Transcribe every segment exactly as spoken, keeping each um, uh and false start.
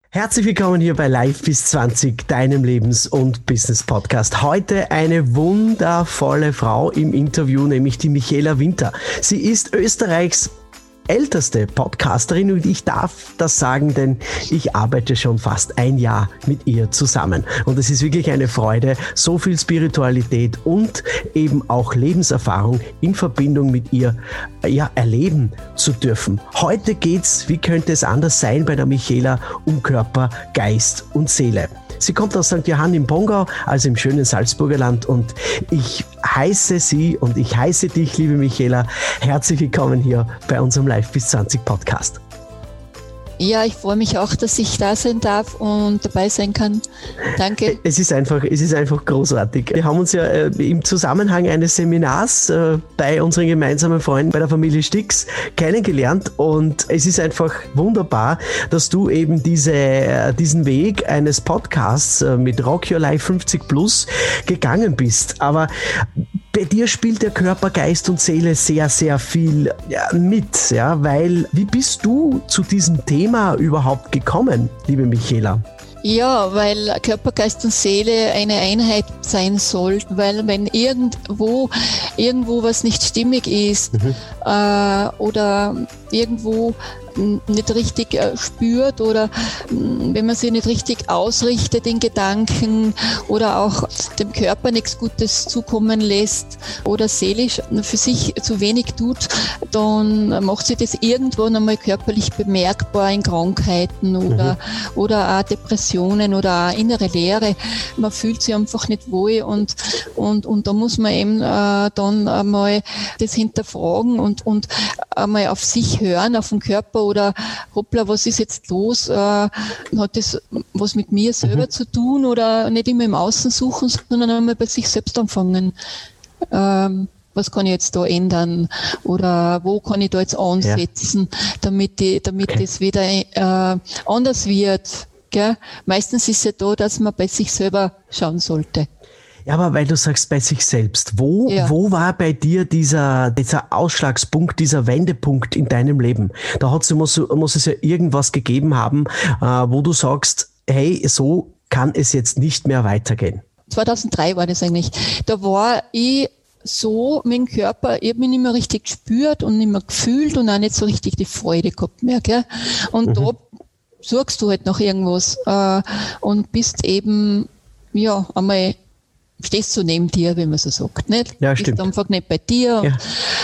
Herzlich willkommen hier bei Live bis zwanzig, deinem Lebens- und Business-Podcast. Heute eine wundervolle Frau im Interview, nämlich die Michaela Winter. Sie ist Österreichs älteste Podcasterin und ich darf das sagen, denn ich arbeite schon fast ein Jahr mit ihr zusammen. Und es ist wirklich eine Freude, so viel Spiritualität und eben auch Lebenserfahrung in Verbindung mit ihr ja, erleben zu dürfen. Heute geht's, wie könnte es anders sein, bei der Michaela um Körper, Geist und Seele. Sie kommt aus Sankt Johann im Pongau, also im schönen Salzburger Land, und ich heiße Sie und ich heiße dich, liebe Michaela, herzlich willkommen hier bei unserem Live bis zwanzig Podcast. Ja, ich freue mich auch, dass ich da sein darf und dabei sein kann. Danke. Es ist einfach, es ist einfach großartig. Wir haben uns ja äh, im Zusammenhang eines Seminars äh, bei unseren gemeinsamen Freunden bei der Familie Stix kennengelernt und es ist einfach wunderbar, dass du eben diese, äh, diesen Weg eines Podcasts äh, mit Rock Your Life fünfzig plus gegangen bist. Aber bei dir spielt der Körper, Geist und Seele sehr, sehr viel ja, mit, ja, weil wie bist du zu diesem Thema überhaupt gekommen, liebe Michaela? Ja, weil Körper, Geist und Seele eine Einheit sein sollten, weil wenn irgendwo irgendwo was nicht stimmig ist mhm. äh, oder irgendwo nicht richtig äh, spürt oder mh, wenn man sich nicht richtig ausrichtet in Gedanken oder auch dem Körper nichts Gutes zukommen lässt oder seelisch für sich zu wenig tut, dann macht sich das irgendwann einmal körperlich bemerkbar in Krankheiten oder, mhm. oder auch Depressionen oder auch innere Leere. Man fühlt sich einfach nicht wohl und, und, und da muss man eben äh, dann einmal das hinterfragen und, und einmal auf sich hören, auf den Körper oder hoppla, was ist jetzt los? Äh, hat das was mit mir selber mhm. zu tun oder nicht immer im Außen suchen, sondern einmal bei sich selbst anfangen. Ähm, was kann ich jetzt da ändern? Oder wo kann ich da jetzt ansetzen, ja. damit, die, damit okay. das wieder äh, anders wird? Gell? Meistens ist es ja da, dass man bei sich selber schauen sollte. Ja, aber weil du sagst bei sich selbst, wo, ja. wo war bei dir dieser, dieser Ausschlagspunkt, dieser Wendepunkt in deinem Leben? Da hat's, muss, muss es ja irgendwas gegeben haben, äh, wo du sagst, hey, so kann es jetzt nicht mehr weitergehen. zweitausenddrei war das eigentlich. Da war ich so mit dem Körper, ich habe mich nicht mehr richtig gespürt und nicht mehr gefühlt und auch nicht so richtig die Freude gehabt mehr. Gell? Und mhm. da suchst du halt nach irgendwas äh, und bist eben, ja, einmal stehst du neben dir, wie man so sagt, nicht? Ja, bist stimmt. einfach nicht bei dir. Ja.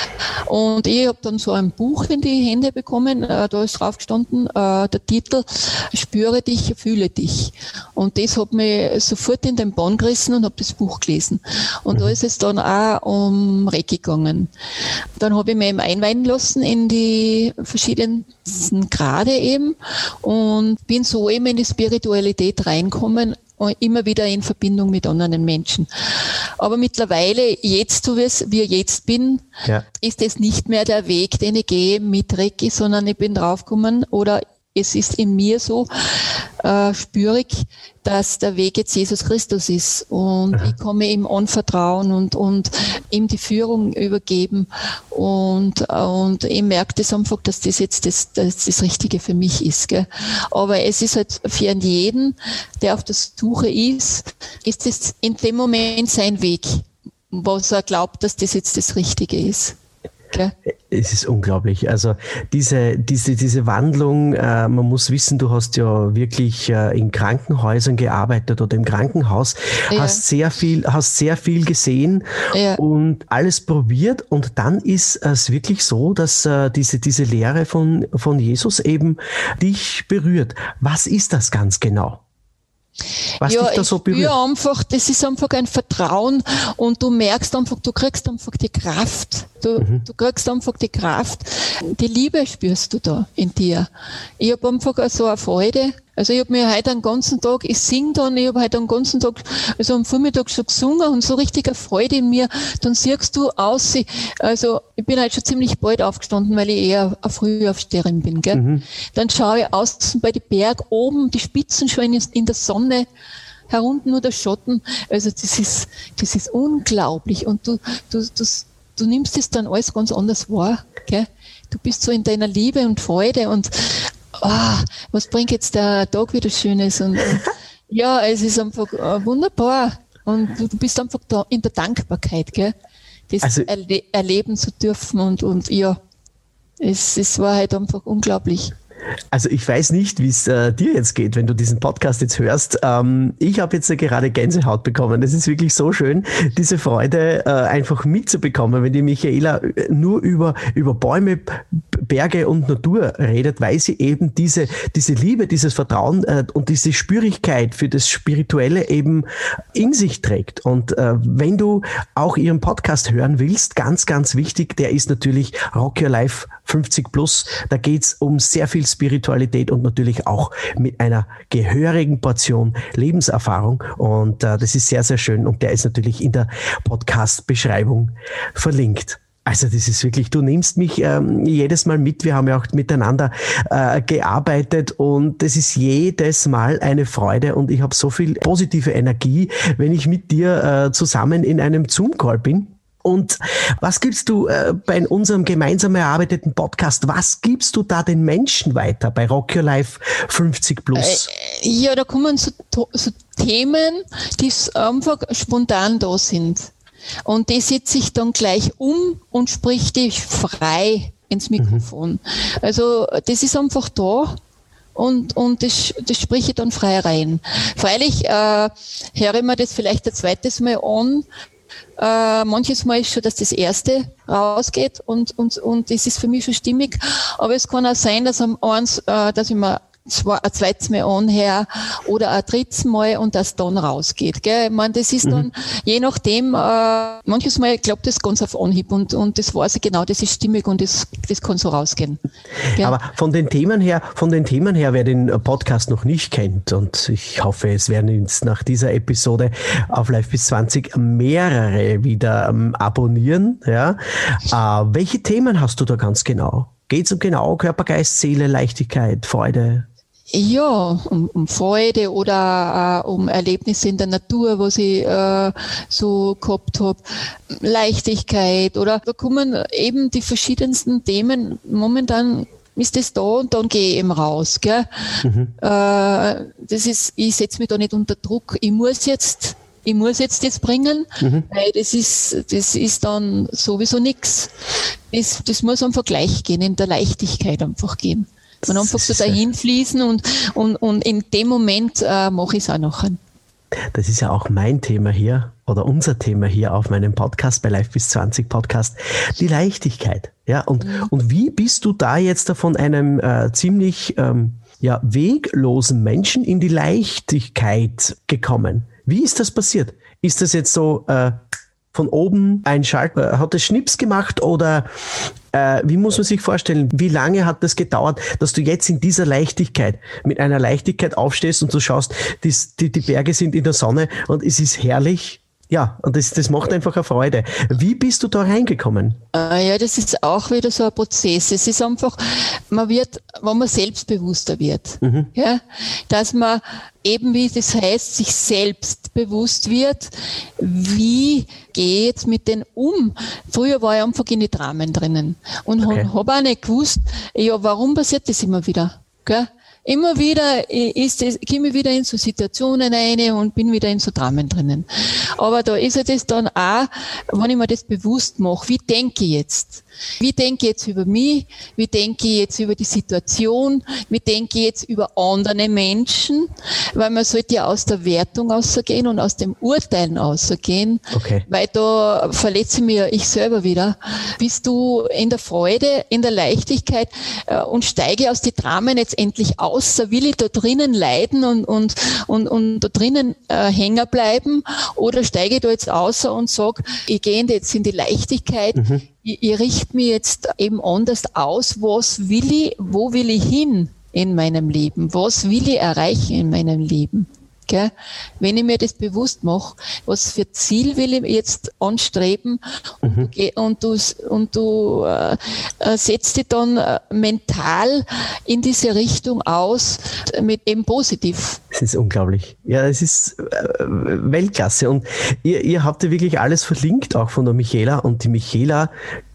Und ich habe dann so ein Buch in die Hände bekommen, äh, da ist drauf gestanden, äh, der Titel Spüre dich, fühle dich. Und das hat mich sofort in den Bann gerissen und habe das Buch gelesen. Und mhm. da ist es dann auch um Reiki gegangen. Dann habe ich mich eben einweihen lassen in die verschiedensten Grade eben und bin so eben in die Spiritualität reinkommen, immer wieder in Verbindung mit anderen Menschen. Aber mittlerweile, jetzt, so wie es wie ich jetzt bin, ja. ist es nicht mehr der Weg, den ich gehe mit Reiki, sondern ich bin draufgekommen oder es ist in mir so äh, spürig, dass der Weg jetzt Jesus Christus ist und Aha. ich kann mir ihm anvertrauen und, und ihm die Führung übergeben und, und ich merke das einfach, dass das jetzt das, das, das Richtige für mich ist. Gell? Aber es ist halt für jeden, der auf der Suche ist, ist das in dem Moment sein Weg, was er glaubt, dass das jetzt das Richtige ist. Okay. Es ist unglaublich. Also diese, diese, diese Wandlung, äh, man muss wissen, du hast ja wirklich äh, in Krankenhäusern gearbeitet oder im Krankenhaus, ja. hast sehr viel, hast sehr viel gesehen ja. und alles probiert und dann ist es wirklich so, dass äh, diese, diese Lehre von, von Jesus eben dich berührt. Was ist das ganz genau? Was ja, dich da so berührt? Ja, einfach, das ist einfach ein Vertrauen und du merkst einfach, du kriegst einfach die Kraft. Du, mhm. du kriegst einfach die Kraft. Die Liebe spürst du da in dir. Ich habe einfach so eine Freude. Also ich habe mir heute den ganzen Tag, ich singe dann, ich habe heute den ganzen Tag, also am Vormittag schon gesungen und so richtig eine Freude in mir. Dann siehst du aus, also ich bin halt schon ziemlich bald aufgestanden, weil ich eher eine Frühaufsteherin bin, gell. Mhm. Dann schaue ich außen bei den Berg oben, die Spitzen schon in der Sonne, herunten nur der Schatten. Also das ist, das ist unglaublich und du, du, du, du nimmst das dann alles ganz anders wahr, gell. Du bist so in deiner Liebe und Freude und ah, was bringt jetzt der Tag wieder Schönes? Und, und ja, es ist einfach äh, wunderbar. Und du, du bist einfach da in der Dankbarkeit, gell? Das also, erle- erleben zu dürfen. Und, und ja, es, es war halt einfach unglaublich. Also ich weiß nicht, wie es äh, dir jetzt geht, wenn du diesen Podcast jetzt hörst. Ähm, ich habe jetzt äh, gerade Gänsehaut bekommen. Das ist wirklich so schön, diese Freude äh, einfach mitzubekommen, wenn die Michaela nur über, über Bäume, Berge und Natur redet, weil sie eben diese, diese Liebe, dieses Vertrauen äh, und diese Spürigkeit für das Spirituelle eben in sich trägt. Und äh, wenn du auch ihren Podcast hören willst, ganz, ganz wichtig, der ist natürlich Rock Your Life fünfzig plus. Da geht's um sehr viel Spiritualität und natürlich auch mit einer gehörigen Portion Lebenserfahrung. Und äh, das ist sehr, sehr schön. Und der ist natürlich in der Podcast-Beschreibung verlinkt. Also das ist wirklich, du nimmst mich ähm, jedes Mal mit. Wir haben ja auch miteinander äh, gearbeitet und das ist jedes Mal eine Freude und ich habe so viel positive Energie, wenn ich mit dir äh, zusammen in einem Zoom-Call bin. Und was gibst du äh, bei unserem gemeinsam erarbeiteten Podcast, was gibst du da den Menschen weiter bei Rock Your Life fünfzig plus? Äh, ja, da kommen so, so Themen, die einfach spontan da sind. Und die setze ich dann gleich um und sprich die frei ins Mikrofon. Mhm. Also das ist einfach da. Und, und das, das spreche ich dann frei rein. Freilich äh, höre ich mir das vielleicht ein zweites Mal an. Äh, manches Mal ist schon, dass das erste rausgeht und, und, und das ist für mich schon stimmig. Aber es kann auch sein, dass am eins, äh, dass ich mir zwar ein zweites Mal anhöre oder ein drittes Mal und das dann rausgeht. Gell? Ich meine, das ist dann, mhm. je nachdem, äh, manches Mal klappt das ganz auf Anhieb und, und das weiß ich genau, das ist stimmig und das, das kann so rausgehen. Gell? Aber von den Themen her, von den Themen her, wer den Podcast noch nicht kennt, und ich hoffe, es werden jetzt nach dieser Episode auf Live bis zwanzig mehrere wieder ähm, abonnieren, ja. Äh, welche Themen hast du da ganz genau? Geht es um genau Körper, Geist, Seele, Leichtigkeit, Freude? Ja, um, um Freude oder äh, um Erlebnisse in der Natur, was ich äh, so gehabt habe, Leichtigkeit oder da kommen eben die verschiedensten Themen. Momentan ist das da und dann gehe ich eben raus. Gell? Mhm. Äh, das ist, ich setze mich da nicht unter Druck. Ich muss jetzt, ich muss jetzt das bringen, mhm. weil das ist, das ist dann sowieso nichts. Das, das muss einfach gleich gehen, in der Leichtigkeit einfach gehen. Man einfach so dahin fließen und, und, und in dem Moment äh, mache ich es auch nachher. Das ist ja auch mein Thema hier oder unser Thema hier auf meinem Podcast bei Live bis zwanzig Podcast, die Leichtigkeit. Ja, und, mhm. und wie bist du da jetzt von einem äh, ziemlich ähm, ja, weglosen Menschen in die Leichtigkeit gekommen? Wie ist das passiert? Ist das jetzt so äh, von oben ein Schalter, äh, hat es Schnips gemacht oder äh, wie muss man sich vorstellen, wie lange hat das gedauert, dass du jetzt in dieser Leichtigkeit, mit einer Leichtigkeit aufstehst und du schaust, die, die, die Berge sind in der Sonne und es ist herrlich. Ja, und das, das macht einfach eine Freude. Wie bist du da reingekommen? Äh, ja, das ist auch wieder so ein Prozess. Es ist einfach, man wird, wenn man selbstbewusster wird, mhm. ja, dass man eben, wie das heißt, sich selbst bewusst wird, wie geht es mit denen um. Früher war ich einfach in die Dramen drinnen und okay. habe auch nicht gewusst, ja, warum passiert das immer wieder, gell? Immer wieder ist es, komme ich wieder in so Situationen rein und bin wieder in so Dramen drinnen. Aber da ist ja das dann auch, wenn ich mir das bewusst mache, wie denke ich jetzt? Wie denke ich jetzt über mich? Wie denke ich jetzt über die Situation? Wie denke ich jetzt über andere Menschen? Weil man sollte ja aus der Wertung rausgehen und aus dem Urteilen rausgehen. Okay. Weil da verletze ich mich ich selber wieder. Bist du in der Freude, in der Leichtigkeit äh, und steige aus die Dramen jetzt endlich aus? Will ich da drinnen leiden und, und, und, und da drinnen äh, hängen bleiben? Oder steige ich da jetzt aus und sage, ich gehe jetzt in die Leichtigkeit, mhm. ich, ich richte mich jetzt eben anders aus, was will ich, wo will ich hin in meinem Leben? Was will ich erreichen in meinem Leben? Gell? Wenn ich mir das bewusst mache, was für Ziel will ich jetzt anstreben und, mhm. du, und du, und du äh, setzt dich dann äh, mental in diese Richtung aus, mit eben positiv. Das ist unglaublich. Ja, es ist äh, Weltklasse und ihr, ihr habt ja wirklich alles verlinkt, auch von der Michaela und die Michaela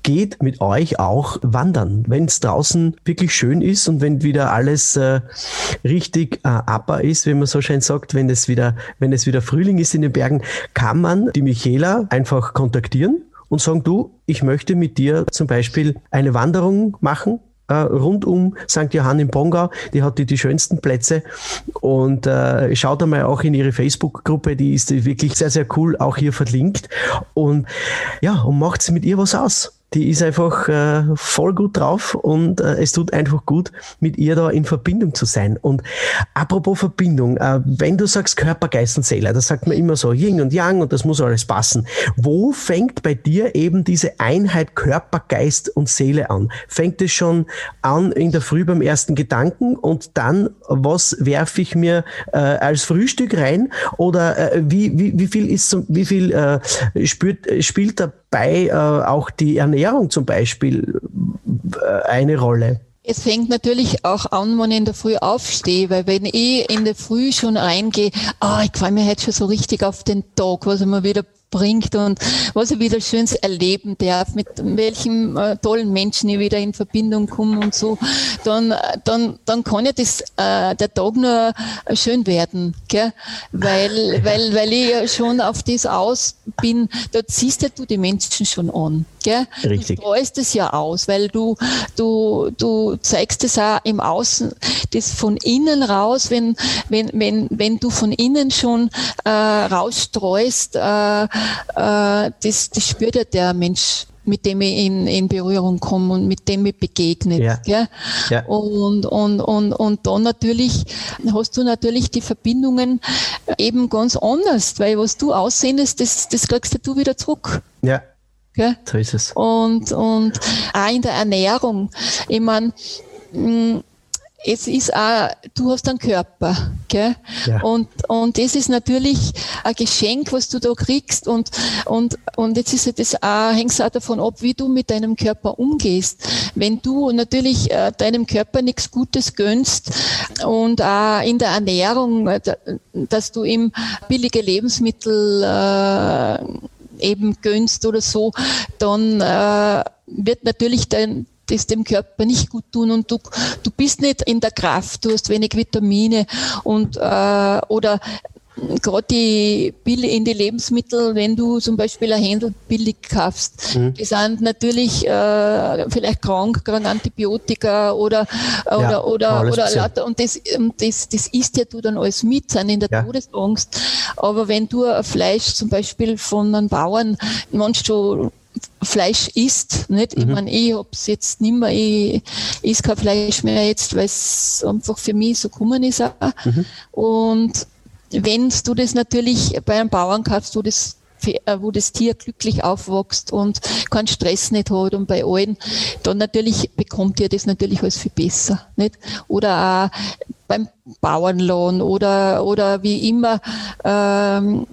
geht mit euch auch wandern, wenn es draußen wirklich schön ist und wenn wieder alles äh, richtig äh, upper ist, wie man so schön sagt, wenn es wieder, wenn es wieder Frühling ist in den Bergen, kann man die Michaela einfach kontaktieren und sagen, du, ich möchte mit dir zum Beispiel eine Wanderung machen, äh, rund um Sankt Johann im Pongau. Die hat die, die schönsten Plätze und äh, schaut einmal auch in ihre Facebook-Gruppe, die ist wirklich sehr, sehr cool, auch hier verlinkt und ja, und macht mit ihr was aus. Die ist einfach äh, voll gut drauf und äh, es tut einfach gut, mit ihr da in Verbindung zu sein. Und apropos Verbindung, äh, wenn du sagst Körper, Geist und Seele, das sagt man immer so Yin und Yang und das muss alles passen. Wo fängt bei dir eben diese Einheit Körper, Geist und Seele an? Fängt es schon an in der Früh beim ersten Gedanken und dann, was werfe ich mir äh, als Frühstück rein? Oder äh, wie, wie, wie viel ist, wie viel äh, spürt, spielt da bei äh, auch die Ernährung zum Beispiel äh, eine Rolle? Es fängt natürlich auch an, wenn ich in der Früh aufstehe, weil wenn ich in der Früh schon reingehe, ah, ich freue mich heute schon so richtig auf den Tag, was er mir wieder bringt und was ich wieder Schönes erleben darf, mit welchen äh, tollen Menschen ich wieder in Verbindung komme und so, dann, dann, dann kann ja das, äh, der Tag nur schön werden, gell? Weil, weil, weil ich ja schon auf das aus bin, da ziehst ja du die Menschen schon an, gell? Richtig. Du streust es ja aus, weil du, du, du zeigst es auch im Außen, das von innen raus, wenn, wenn, wenn, wenn du von innen schon äh, rausstreust, äh, Das, das spürt ja der Mensch, mit dem ich in, in Berührung komme und mit dem ich begegnet. Ja. Gell? Ja. Und, und, und, und dann natürlich hast du natürlich die Verbindungen eben ganz anders, weil was du aussendest, das, das kriegst du wieder zurück. Ja, gell? So ist es. Und, und auch in der Ernährung. Ich meine, es ist auch, du hast einen Körper, gell? Ja. Und, und das ist natürlich ein Geschenk, was du da kriegst und, und, und jetzt ist das auch, hängt es auch davon ab, wie du mit deinem Körper umgehst. Wenn du natürlich äh, deinem Körper nichts Gutes gönnst und auch in der Ernährung, äh, dass du ihm billige Lebensmittel äh, eben gönnst oder so, dann äh, wird natürlich dein das dem Körper nicht gut tun und du, du bist nicht in der Kraft, du hast wenig Vitamine und äh, oder gerade die in die Lebensmittel, wenn du zum Beispiel ein Händel billig kaufst, mhm. die sind natürlich äh, vielleicht krank, krank Antibiotika oder oder ja, oder oder lauter, und das das das isst ja du dann alles mit, sind in der ja. Todesangst. Aber wenn du ein Fleisch zum Beispiel von einem Bauern, manchmal schon Fleisch isst, nicht? Mhm. Ich meine, ich hab's jetzt nicht mehr, ich esse kein Fleisch mehr jetzt, weil es einfach für mich so gekommen ist auch. Mhm. Und wenn du das natürlich bei einem Bauern kaufst, wo das, wo das Tier glücklich aufwächst und keinen Stress nicht hat und bei allen, dann natürlich bekommt ihr das natürlich alles viel besser, nicht? Oder auch beim Bauernlohn oder, oder wie immer, ähm,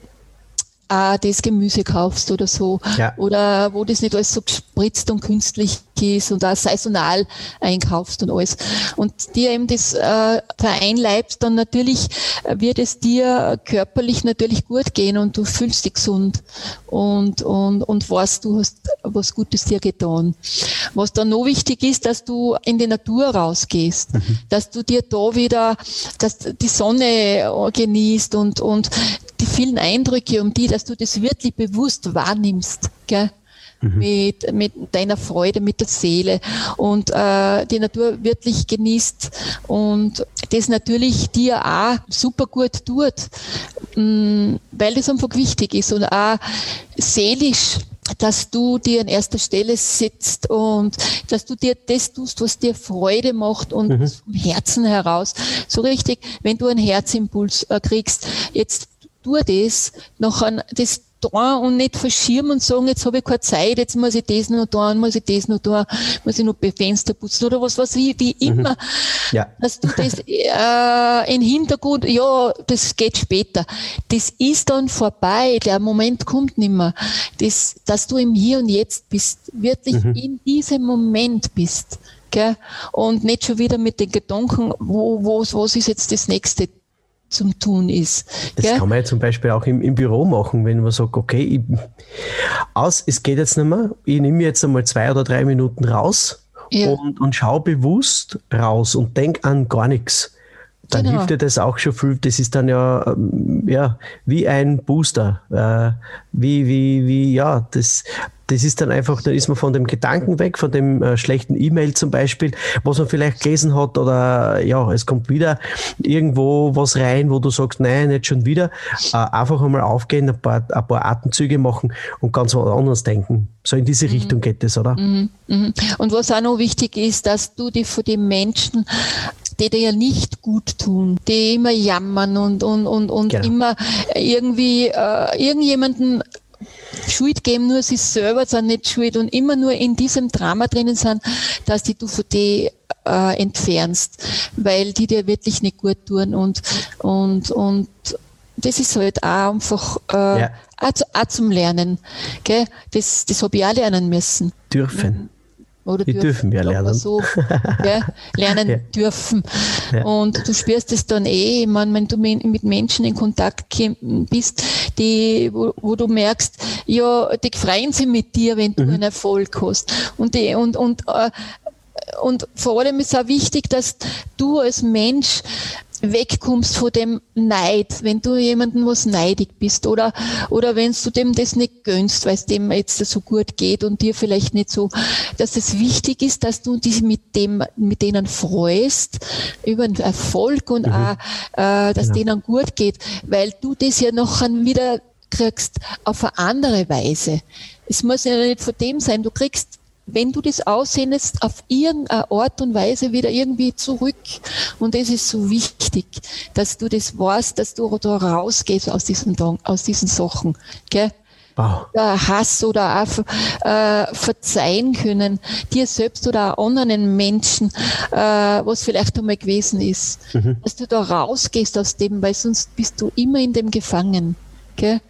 auch das Gemüse kaufst oder so, ja. oder wo das nicht alles so gespritzt und künstlich ist und auch saisonal einkaufst und alles. Und dir eben das äh, vereinleibst, dann natürlich wird es dir körperlich natürlich gut gehen und du fühlst dich gesund und, und, und weißt, du hast was Gutes dir getan. Was dann noch wichtig ist, dass du in die Natur rausgehst, mhm. dass du dir da wieder, dass die Sonne genießt und, und die vielen Eindrücke um die, dass du das wirklich bewusst wahrnimmst, gell? Mhm. Mit, mit deiner Freude, mit der Seele und äh, die Natur wirklich genießt und das natürlich dir auch super gut tut, mh, weil das einfach wichtig ist und auch seelisch, dass du dir an erster Stelle sitzt und dass du dir das tust, was dir Freude macht und mhm. vom Herzen heraus. So richtig, wenn du einen Herzimpuls äh, kriegst, jetzt tu das, nachher das da und nicht verschirmen und sagen, jetzt habe ich keine Zeit, jetzt muss ich das noch da, muss ich das noch da, muss ich noch Fenster putzen oder was weiß ich, wie immer. Mhm. Ja. Dass du das äh, im Hintergrund, ja, das geht später. Das ist dann vorbei, der Moment kommt nicht mehr. Das, dass du im Hier und Jetzt bist, wirklich mhm. in diesem Moment bist. Gell? Und nicht schon wieder mit den Gedanken, wo, wo, was ist jetzt das nächste zum Tun ist. Das gell? kann man ja zum Beispiel auch im, im Büro machen, wenn man sagt, okay, ich, aus, es geht jetzt nicht mehr, ich nehme jetzt einmal zwei oder drei Minuten raus ja. und, und schau bewusst raus und denk an gar nichts. Dann genau. hilft dir das auch schon viel. Das ist dann ja, ja wie ein Booster. Äh, wie, wie, wie, ja, das, das ist dann einfach, dann ist man von dem Gedanken weg, von dem äh, schlechten E-Mail zum Beispiel, was man vielleicht gelesen hat, oder ja, es kommt wieder irgendwo was rein, wo du sagst, nein, nicht schon wieder. Äh, einfach einmal aufgehen, ein paar, ein paar Atemzüge machen und ganz was anderes denken. So in diese mhm. Richtung geht es, oder? Mhm. Mhm. Und was auch noch wichtig ist, dass du dich von den Menschen, die dir ja nicht gut tun, die immer jammern und, und, und, und genau. immer irgendwie äh, irgendjemanden Schuld geben, nur sie selber sind nicht schuld und immer nur in diesem Drama drinnen sind, dass die du von die äh, entfernst, weil die dir wirklich nicht gut tun und, und, und das ist halt auch einfach äh, ja. auch, auch zum Lernen. Gell? Das, das habe ich auch lernen müssen. Dürfen. Oder die dürfen, dürfen wir lernen. So, ja, lernen ja. dürfen. Ja. Und du spürst es dann eh, ich meine, wenn du mit Menschen in Kontakt bist, die, wo, wo du merkst, ja, die freuen sich mit dir, wenn du mhm. einen Erfolg hast. Und, die, und, und, äh, und vor allem ist auch wichtig, dass du als Mensch wegkommst von dem Neid, wenn du jemanden was neidig bist oder oder wenn du dem das nicht gönnst, weil es dem jetzt so gut geht und dir vielleicht nicht so, dass es wichtig ist, dass du dich mit dem mit denen freust über den Erfolg und mhm. auch, äh, dass genau. denen gut geht, weil du das ja nachher wieder kriegst auf eine andere Weise. Es muss ja nicht von dem sein, du kriegst, wenn du das aussendest, auf irgendeine Art und Weise wieder irgendwie zurück. Und das ist so wichtig, dass du das weißt, dass du da rausgehst aus diesen, aus diesen Sachen. Gell? Wow. Der Hass oder auch äh, verzeihen können, dir selbst oder auch anderen Menschen, äh, was vielleicht einmal gewesen ist. Mhm. Dass du da rausgehst aus dem, weil sonst bist du immer in dem gefangen. Gell?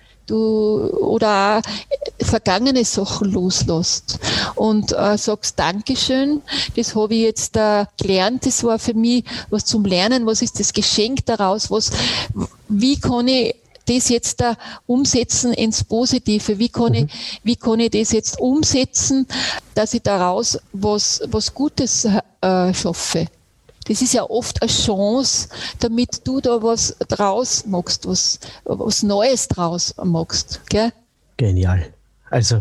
Du oder auch vergangene Sachen loslässt und äh, sagst Dankeschön, das habe ich jetzt äh, gelernt, das war für mich was zum Lernen, was ist das Geschenk daraus, was, wie kann ich das jetzt da umsetzen ins Positive, wie kann, mhm. ich, wie kann ich das jetzt umsetzen, dass ich daraus was, was Gutes äh, schaffe. Das ist ja oft eine Chance, damit du da was draus machst, was, was Neues draus machst. Gell? Genial. Also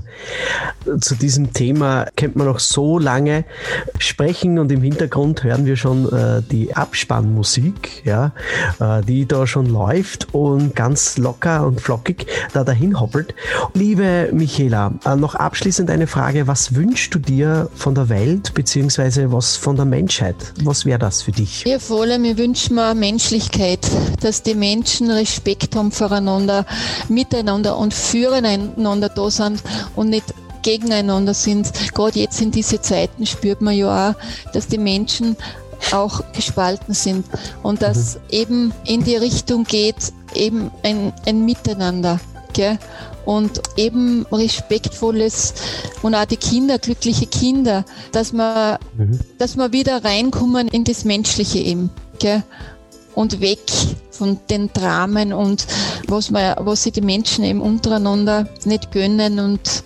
zu diesem Thema könnte man noch so lange sprechen und im Hintergrund hören wir schon äh, die Abspannmusik, ja, äh, die da schon läuft und ganz locker und flockig da dahin hoppelt. Liebe Michaela, äh, noch abschließend eine Frage, was wünschst du dir von der Welt beziehungsweise was von der Menschheit? Was wäre das für dich? Ja, vor allem, ich wünsche mir Menschlichkeit, dass die Menschen Respekt haben voreinander, miteinander und füreinander da sind und nicht gegeneinander sind. Gerade jetzt in diese Zeiten spürt man ja auch, dass die Menschen auch gespalten sind und dass mhm. eben in die Richtung geht, eben ein, ein Miteinander. Gell? Und eben respektvolles und auch die Kinder, glückliche Kinder, dass wir, mhm. dass wir wieder reinkommen in das Menschliche eben. Gell? Und weg von den Dramen und was man, was sich die Menschen eben untereinander nicht gönnen und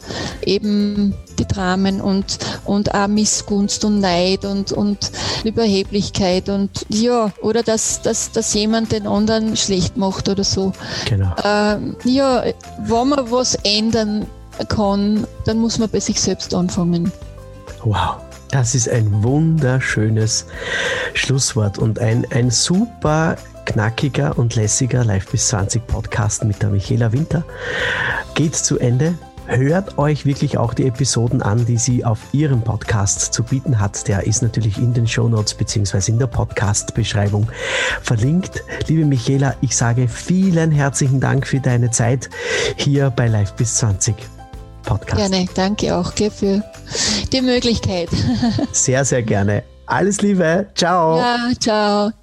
eben die Dramen und, und auch Missgunst und Neid und, und Überheblichkeit und ja, oder dass, dass, dass jemand den anderen schlecht macht oder so. Genau. Ähm, ja, wenn man was ändern kann, dann muss man bei sich selbst anfangen. Wow. Das ist ein wunderschönes Schlusswort und ein, ein super knackiger und lässiger Live bis zwanzig Podcast mit der Michaela Winter geht zu Ende. Hört euch wirklich auch die Episoden an, die sie auf ihrem Podcast zu bieten hat. Der ist natürlich in den Shownotes bzw. in der Podcast-Beschreibung verlinkt. Liebe Michaela, ich sage vielen herzlichen Dank für deine Zeit hier bei Live bis zwanzig Podcast. Gerne, danke auch gell, für die Möglichkeit. Sehr, sehr gerne. Alles Liebe. Ciao. Ja, ciao.